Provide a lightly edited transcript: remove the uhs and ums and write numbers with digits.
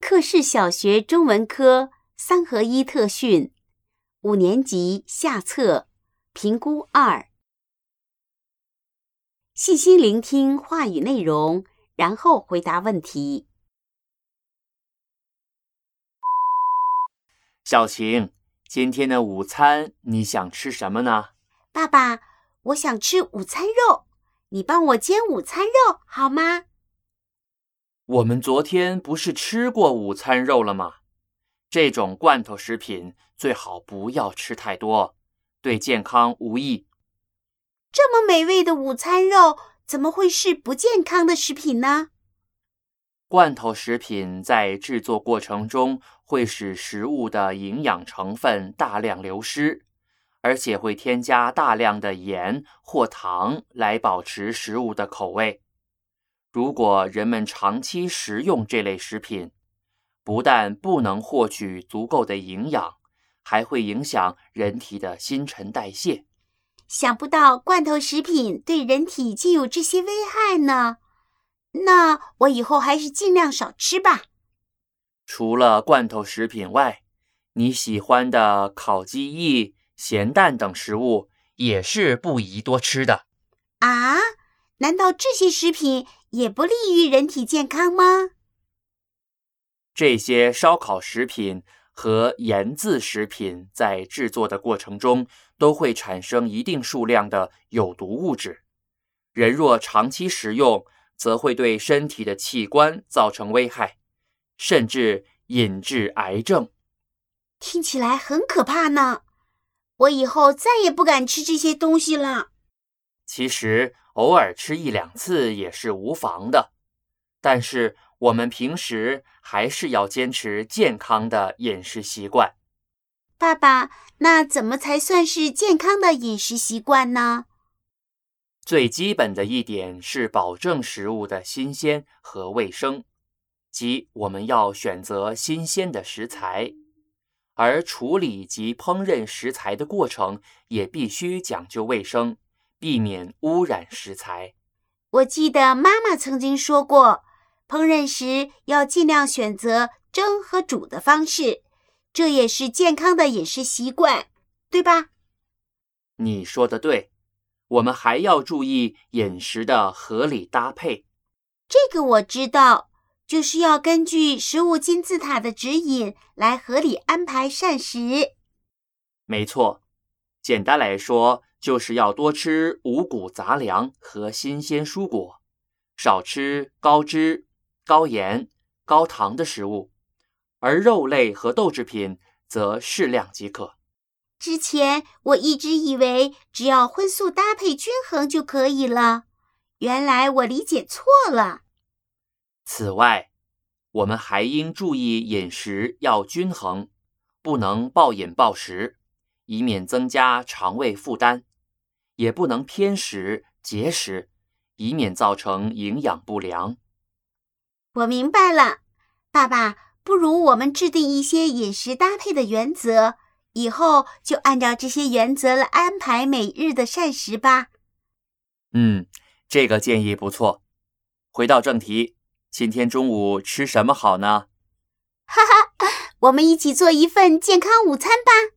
克氏小学中文科3合1特训5年级下册评估2。细心聆听话语内容，然后回答问题。 小晴，今天的午餐你想吃什么呢？ 爸爸，我想吃午餐肉，你帮我煎午餐肉好吗？ 我们昨天不是吃过午餐肉了吗？这种罐头食品最好不要吃太多，对健康无益。 这么美味的午餐肉，怎么会是不健康的食品呢？ 罐头食品在制作过程中会使食物的营养成分大量流失，而且会添加大量的盐或糖来保持食物的口味。如果人们长期食用这类食品，不但不能获取足够的营养，还会影响人体的新陈代谢。 想不到罐头食品对人体竟有这些危害呢。那我以后还是尽量少吃吧。 除了罐头食品外，你喜欢的烤鸡翼、咸蛋等食物也是不宜多吃的。 啊？难道这些食品也不利于人体健康吗？ 这些烧烤食品和腌制食品在制作的过程中都会产生一定数量的有毒物质，人若长期食用，则会对身体的器官造成危害，甚至引致癌症。 听起来很可怕呢，我以后再也不敢吃这些东西了。 其实偶尔吃1、2次也是无妨的，但是我们平时还是要坚持健康的饮食习惯。 爸爸，那怎么才算是健康的饮食习惯呢？ 最基本的一点是保证食物的新鲜和卫生，即我们要选择新鲜的食材，而处理及烹饪食材的过程也必须讲究卫生，避免污染食材。 我记得妈妈曾经说过，烹饪时要尽量选择蒸和煮的方式，这也是健康的饮食习惯，对吧？ 你说的对，我们还要注意饮食的合理搭配。 这个我知道，就是要根据食物金字塔的指引来合理安排膳食。 没错，简单来说，就是要多吃五谷杂粮和新鲜蔬果，少吃高脂、高盐、高糖的食物，而肉类和豆制品则适量即可。 之前我一直以为只要荤素搭配均衡就可以了，原来我理解错了。 此外，我们还应注意饮食要均衡，不能暴饮暴食，以免增加肠胃负担，也不能偏食、节食，以免造成营养不良。 我明白了，爸爸，不如我们制定一些饮食搭配的原则，以后就按照这些原则来安排每日的膳食吧。 这个建议不错。回到正题，今天中午吃什么好呢？ 哈哈，我们一起做一份健康午餐吧。